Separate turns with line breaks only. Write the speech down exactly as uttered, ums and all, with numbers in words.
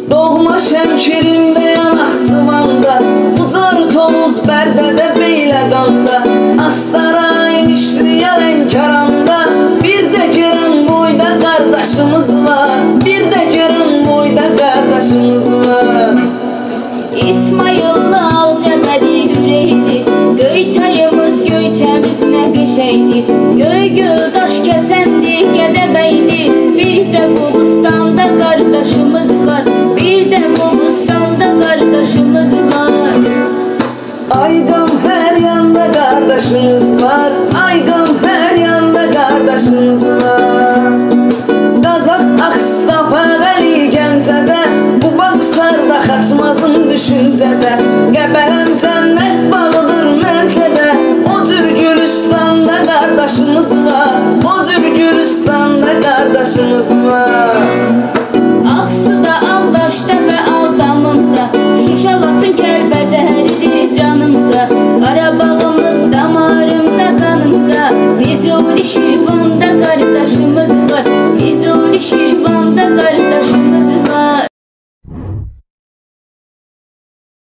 Doğma Şəmkirimdə, Yanaqçıvanda, Ucar Tovuz Bərdədə, Beyləqanda, Astara imişliyə, Lənkəranda, bir də Gərən boyda qardaşımız var, bir də Gərən boyda qardaşımız var.
İsmayıllı Ağcabədi ürəkdir, Göyçayımız Göyçəmiz nə qəşəkdir. Göy göldaş kəsəndi, Gədəbəydi, bir də Qobustanda qardaşımız var, bir də Qobustanda qardaşımız var.
Ayqam hər yanda qardaşımız var, Ayqam hər yanda qardaşımız var. Qazaq Ağstafa Əli Gəncədə, bu Bağsarda Xaçmazın düşüncədə, Qəbələm cənnət bağıdır Məncədə, o cür Gülüstanda qardaşımız var, o cür Gülüstanda qardaşımız var.
Ağsuda, Ağdaşda və Ağdamında, Şuşa, Laçın, Kəlbəcəridir canımda. Qarabağımız damarımda, qanımda, Füzuli, Şirvanda qardaşımız var, Füzuli, Şirvanda qardaşımız var.